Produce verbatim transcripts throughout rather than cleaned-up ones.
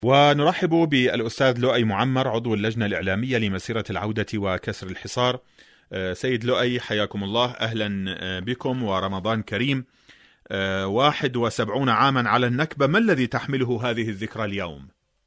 ونرحب بالأستاذ لؤي معمر عضو اللجنة الإعلامية لمسيرة العودة وكسر الحصار. سيد لؤي حياكم الله، أهلا بكم ورمضان كريم. واحد وسبعون عاما على النكبة، ما الذي تحمله هذه الذكرى اليوم؟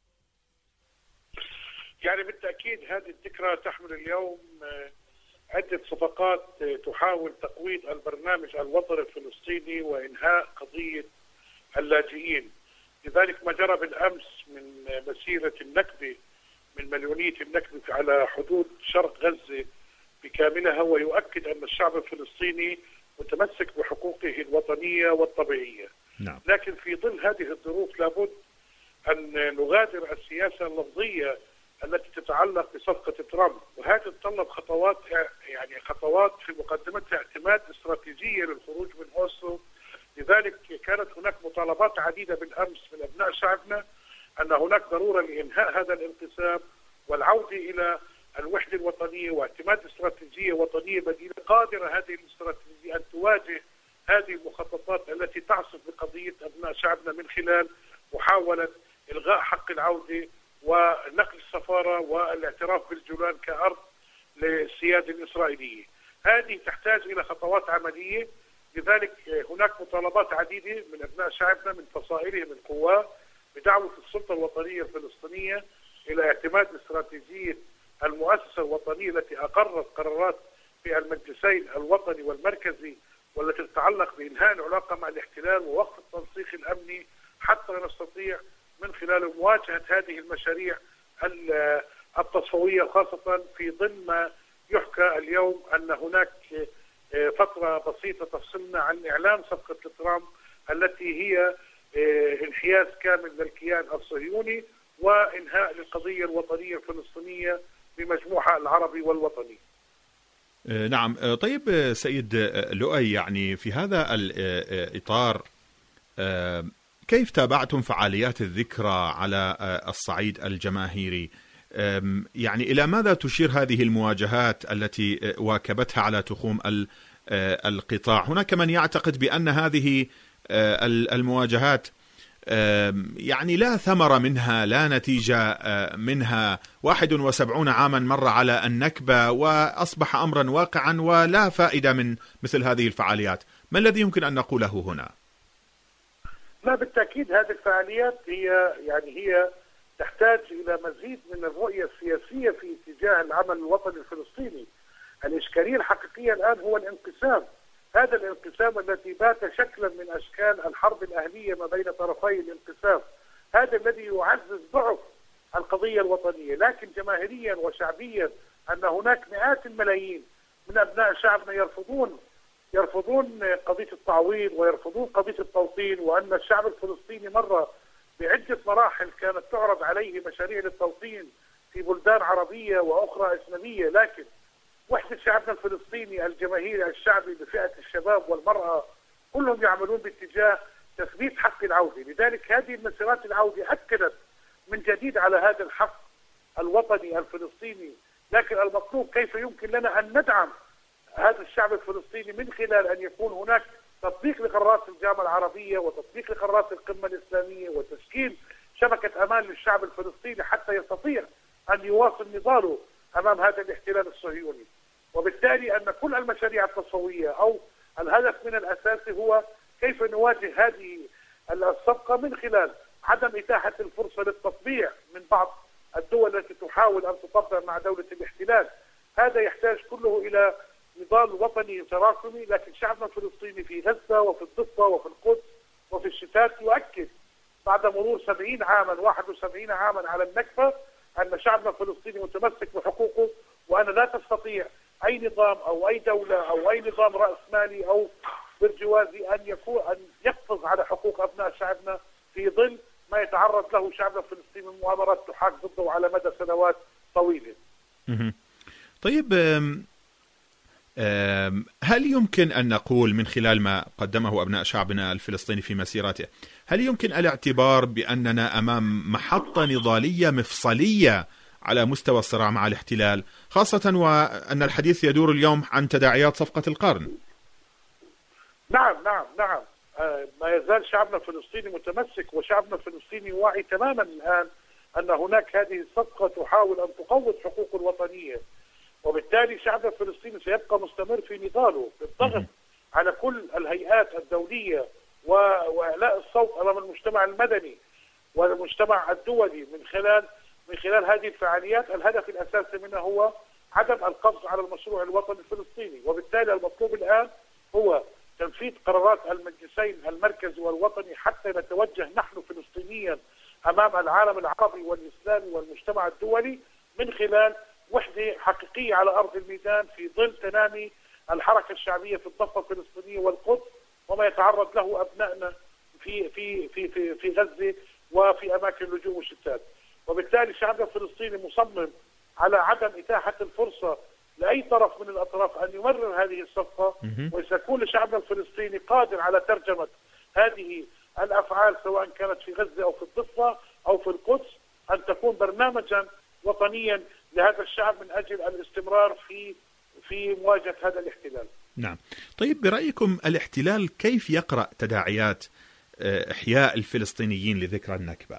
يعني بالتأكيد هذه الذكرى تحمل اليوم عدة صفقات تحاول تقويض البرنامج الوطني الفلسطيني وإنهاء قضية اللاجئين. لذلك ما جرى بالأمس من مسيرة النكبة من مليونية النكبة على حدود شرق غزة بكاملها، ويؤكد أن الشعب الفلسطيني متمسك بحقوقه الوطنية والطبيعية. نعم. لكن في ظل هذه الظروف لابد أن نغادر السياسة اللفظية التي تتعلق بصفقة ترامب، وهذه تتطلب خطوات يعني خطوات في مقدمتها اعتماد استراتيجية للخروج من أوسلو. لذلك كانت هناك مطالبات عديدة بالأمس من أبناء شعبنا أن هناك ضرورة لإنهاء هذا الانقسام والعودة إلى الوحدة الوطنية واعتماد استراتيجية وطنية بديلة قادرة هذه الاستراتيجية أن تواجه هذه المخططات التي تعصف بقضية أبناء شعبنا من خلال محاولة إلغاء حق العودة ونقل السفارة والاعتراف بالجولان كأرض للسيادة الإسرائيلية. هذه تحتاج إلى خطوات عملية. لذلك هناك مطالبات عديدة من أبناء شعبنا من فصائلهم القوى بدعوة السلطة الوطنية الفلسطينية إلى اعتماد استراتيجية المؤسسة الوطنية التي أقرت قرارات في المجلسين الوطني والمركزي والتي تتعلق بإنهاء العلاقة مع الاحتلال ووقف التنسيق الأمني حتى نستطيع من خلال مواجهة هذه المشاريع التصفوية، خاصة في ظل ما يحكى اليوم أن هناك فترة بسيطة تفصلنا عن إعلان صفقة ترامب التي هي انحياز كامل للكيان الصهيوني وإنهاء للقضية الوطنية الفلسطينية بمجموعها العربي والوطني. نعم. طيب سيد لؤي، يعني في هذا الإطار كيف تابعتم فعاليات الذكرى على الصعيد الجماهيري؟ يعني إلى ماذا تشير هذه المواجهات التي واكبتها على تخوم القطاع؟ هناك من يعتقد بأن هذه المواجهات يعني لا ثمر منها، لا نتيجة منها. واحد وسبعون عاما مر على النكبة وأصبح أمرا واقعا ولا فائدة من مثل هذه الفعاليات. ما الذي يمكن أن نقوله هنا؟ لا، بالتأكيد هذه الفعاليات هي يعني هي تحتاج إلى مزيد من الرؤية السياسية في اتجاه العمل الوطني الفلسطيني. الإشكالية الحقيقية الآن هو الانقسام، هذا الانقسام الذي بات شكلا من أشكال الحرب الأهلية ما بين طرفي الانقسام، هذا الذي يعزز ضعف القضية الوطنية. لكن جماهيريا وشعبيا أن هناك مئات الملايين من أبناء شعبنا يرفضون يرفضون قضية التعويض ويرفضون قضية التوطين، وأن الشعب الفلسطيني مر بعدة مراحل كانت تعرض عليه مشاريع للتوطين في بلدان عربية وأخرى أجنبية، لكن وحدة شعبنا الفلسطيني الجماهيري الشعبي بفئة الشباب والمرأة كلهم يعملون باتجاه تثبيت حق العودة. لذلك هذه المسيرات العودة أكدت من جديد على هذا الحق الوطني الفلسطيني. لكن المطلوب كيف يمكن لنا أن ندعم هذا الشعب الفلسطيني من خلال أن يكون هناك تطبيق لقرارات الجامعة العربية وتطبيق لقرارات القمة الإسلامية وتشكيل شبكة أمان للشعب الفلسطيني حتى يستطيع أن يواصل نضاله أمام هذا الاحتلال الصهيوني. وبالتالي أن كل المشاريع التصفوية أو الهدف من الأساسي هو كيف نواجه هذه الصفقة من خلال عدم إتاحة الفرصة للتطبيع من بعض الدول التي تحاول أن تطبع مع دولة الاحتلال. هذا يحتاج كله إلى نضال وطني تراكمي. لكن شعبنا الفلسطيني في غزة وفي الضفة وفي القدس وفي الشتات يؤكد بعد مرور سبعين عاما واحد وسبعين عاما على النكبة أن شعبنا الفلسطيني متمسك بحقوقه، وأن لا تستطيع أي نظام أو أي دولة أو أي نظام رأسمالي أو برجوازي أن يكون أن يقفز على حقوق أبناء شعبنا في ظل ما يتعرض له شعبنا الفلسطيني من مؤامرات تحاك ضده على مدى سنوات طويلة. طيب، هل يمكن أن نقول من خلال ما قدمه أبناء شعبنا الفلسطيني في مسيرته، هل يمكن الاعتبار بأننا أمام محطة نضالية مفصلية على مستوى الصراع مع الاحتلال، خاصة وأن الحديث يدور اليوم عن تداعيات صفقة القرن؟ نعم نعم نعم ما يزال شعبنا الفلسطيني متمسك، وشعبنا الفلسطيني واعي تماما الآن أن هناك هذه الصفقة تحاول أن تقوض حقوق الوطنية، وبالتالي الشعب الفلسطيني سيبقى مستمر في نضاله بالضغط على كل الهيئات الدولية وإعلاء الصوت أمام المجتمع المدني والمجتمع الدولي من خلال من خلال هذه الفعاليات. الهدف الأساسي منها هو عدم القبض على المشروع الوطني الفلسطيني، وبالتالي المطلوب الآن هو تنفيذ قرارات المجلسين المركزي والوطني حتى نتوجه نحن فلسطينيا أمام العالم العربي والإسلامي والمجتمع الدولي من خلال وحدة حقيقية على أرض الميدان في ظل تنامي الحركة الشعبية في الضفة الفلسطينية والقدس وما يتعرض له أبنائنا في في في في في غزة وفي أماكن اللجوء والشتات. وبالتالي الشعب الفلسطيني مصمم على عدم إتاحة الفرصة لأي طرف من الأطراف أن يمرر هذه الصفقة، وسيكون الشعب الفلسطيني قادر على ترجمة هذه الأفعال سواء كانت في غزة أو في الضفة أو في القدس أن تكون برنامجا وطنيا لهذا الشعب من أجل الاستمرار في في مواجهة هذا الاحتلال. نعم. طيب برأيكم الاحتلال كيف يقرأ تداعيات إحياء الفلسطينيين لذكرى النكبة؟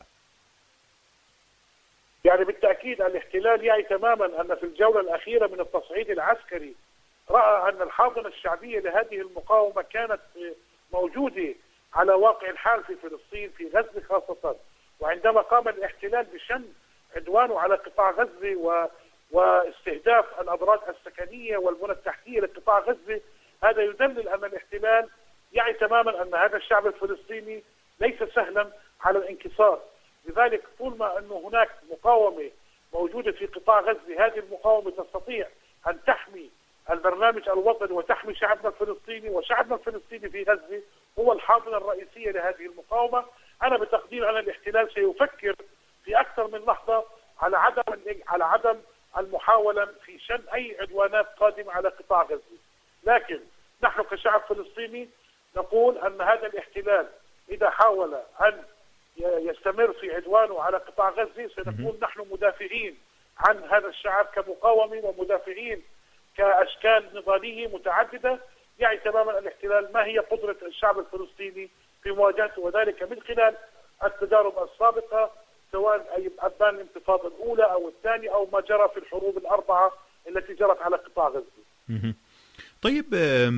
يعني بالتأكيد الاحتلال يعي تماما أن في الجولة الأخيرة من التصعيد العسكري رأى أن الحاضنة الشعبية لهذه المقاومة كانت موجودة على واقع الحال في فلسطين في غزة خاصة، وعندما قام الاحتلال بشن عدوانه على قطاع غزة و واستهداف الأبراج السكنية والبنى التحتية لقطاع غزة، هذا يدلل أن الاحتلال يعي تماما أن هذا الشعب الفلسطيني ليس سهلا على الانكسار. لذلك طول ما أنه هناك مقاومة موجودة في قطاع غزة، هذه المقاومة تستطيع أن تحمي البرنامج الوطني وتحمي شعبنا الفلسطيني، وشعبنا الفلسطيني في غزة هو الحاضنة الرئيسية لهذه المقاومة. أنا بتقدير أن الاحتلال سيفكر في أكثر من لحظة على عدم على عدم المحاولة في شن أي عدوانات قادمة على قطاع غزة، لكن نحن كشعب فلسطيني نقول أن هذا الاحتلال إذا حاول أن يستمر في عدوانه على قطاع غزة سنكون نحن مدافعين عن هذا الشعب كمقاومة ومدافعين كأشكال نضالية متعددة. يعني تماما الاحتلال ما هي قدرة الشعب الفلسطيني في مواجهته، وذلك من خلال التجارب السابقة سواء أبان الانتفاضة الأولى أو الثانية أو ما جرى في الحروب الأربعة التي جرت على قطاع غزة. طيب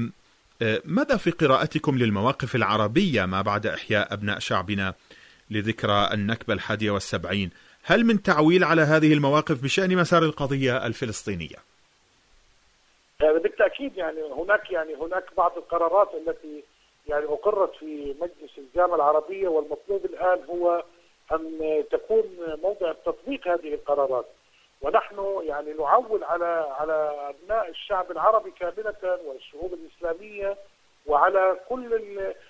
ماذا في قراءتكم للمواقف العربية ما بعد إحياء أبناء شعبنا لذكرى النكبة الحادية والسبعين؟ هل من تعويل على هذه المواقف بشأن مسار القضية الفلسطينية؟ يعني بالتأكيد يعني هناك يعني هناك بعض القرارات التي يعني أقرت في مجلس الجامعة العربية، والمطلوب الآن هو أن تكون موضع تطبيق هذه القرارات، ونحن يعني نعول على على أبناء الشعب العربي كاملة والشعوب الإسلامية وعلى كل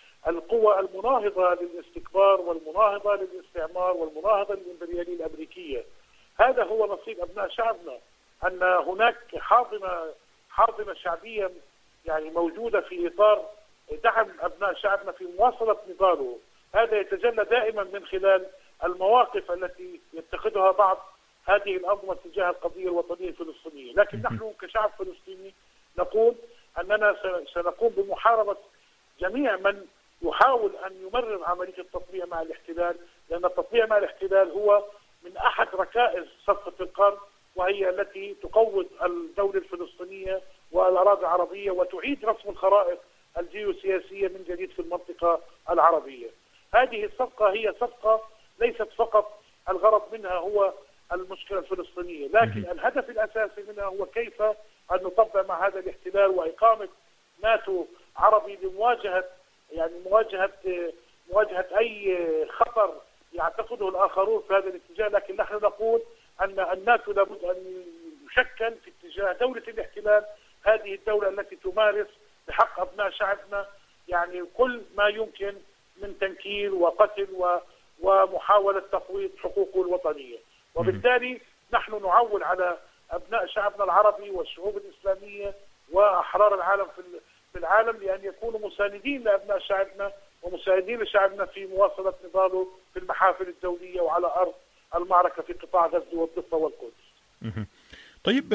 القوى المناهضة للاستكبار والمناهضة للاستعمار والمناهضة للإمبريالية الأمريكية. هذا هو نصيب أبناء شعبنا، أن هناك حاضنة حاضنة شعبية يعني موجودة في إطار دعم أبناء شعبنا في مواصلة نضاله. هذا يتجلى دائما من خلال المواقف التي يتخذها بعض هذه الأنظمة تجاه القضية الوطنية الفلسطينية، لكن نحن كشعب فلسطيني نقول أننا سنقوم بمحاربة جميع من يحاول أن يمرر عملية التطبيع مع الاحتلال، لأن التطبيع مع الاحتلال هو من أحد ركائز صفقة القرن، وهي التي تقوض الدولة الفلسطينية والأراضي العربية وتعيد رسم الخرائط الجيوسياسية من جديد في المنطقة العربية. هذه الصفقة هي صفقة ليست فقط الغرض منها هو المشكلة الفلسطينية، لكن الهدف الأساسي منها هو كيف أن نطبع مع هذا الاحتلال وإقامة ناتو عربي لمواجهة يعني مواجهة مواجهة أي خطر يعتقده الآخرون في هذا الاتجاه. لكن نحن نقول أن الناتو لابد أن يشكل في اتجاه دولة الاحتلال، هذه الدولة التي تمارس بحق أبناء شعبنا يعني كل ما يمكن من تنكيل وقتل و ومحاولة تقويض حقوقه الوطنية. وبالتالي نحن نعول على أبناء شعبنا العربي والشعوب الإسلامية وأحرار العالم في العالم لأن يكونوا مساندين لأبناء شعبنا ومساندين لشعبنا في مواصلة نضاله في المحافل الدولية وعلى أرض المعركة في قطاع غزة والضفة والقدس. طيب،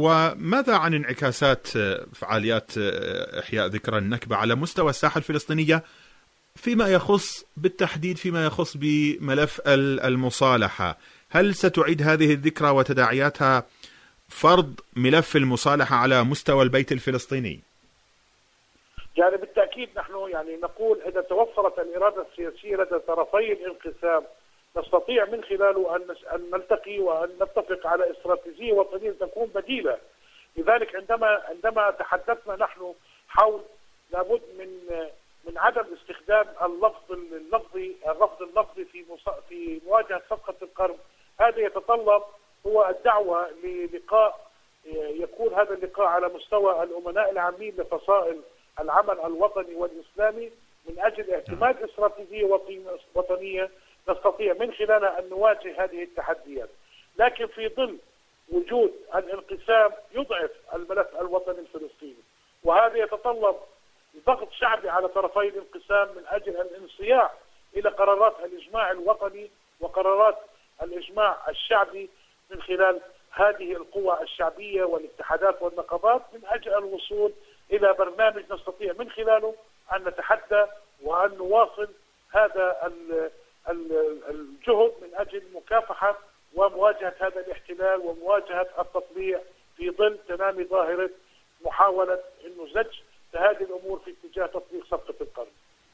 وماذا عن انعكاسات فعاليات إحياء ذكرى النكبة على مستوى الساحة الفلسطينية فيما يخص بالتحديد فيما يخص بملف المصالحة؟ هل ستعيد هذه الذكرى وتداعياتها فرض ملف المصالحة على مستوى البيت الفلسطيني؟ يعني بالتأكيد نحن يعني نقول إذا توفرت الإرادة السياسية لدى طرفي الانقسام نستطيع من خلاله أن أن نلتقي وأن نتفق على استراتيجية وطنية تكون بديلة. لذلك عندما عندما تحدثنا نحن حول لابد من من عدم استخدام اللفظ اللفظي الرفض اللفظي في في مواجهة صفقة القرن، هذا يتطلب هو الدعوة للقاء يكون هذا اللقاء على مستوى الأمناء العامين لفصائل العمل الوطني والإسلامي من أجل اعتماد استراتيجية وطنية نستطيع من خلالها أن نواجه هذه التحديات. لكن في ظل وجود الانقسام يضعف الملف الوطني الفلسطيني، وهذا يتطلب ضغط شعبي على طرفي الانقسام من أجل الانصياع إلى قرارات الإجماع الوطني وقرارات الإجماع الشعبي من خلال هذه القوى الشعبية والاتحادات والنقابات من أجل الوصول إلى برنامج نستطيع من خلاله أن نتحدى وأن نواصل هذا الجهد من أجل مكافحة ومواجهة هذا الاحتلال ومواجهة التطبيع في ظل تنامي ظاهرة محاولة إنه زج هذه الأمور في اتجاه تطبيق صفقة القرن.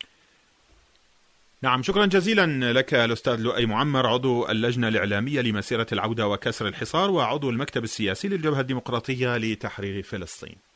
نعم، شكرا جزيلا لك الأستاذ لؤي معمر، عضو اللجنة الإعلامية لمسيرة العودة وكسر الحصار وعضو المكتب السياسي للجبهة الديمقراطية لتحرير فلسطين.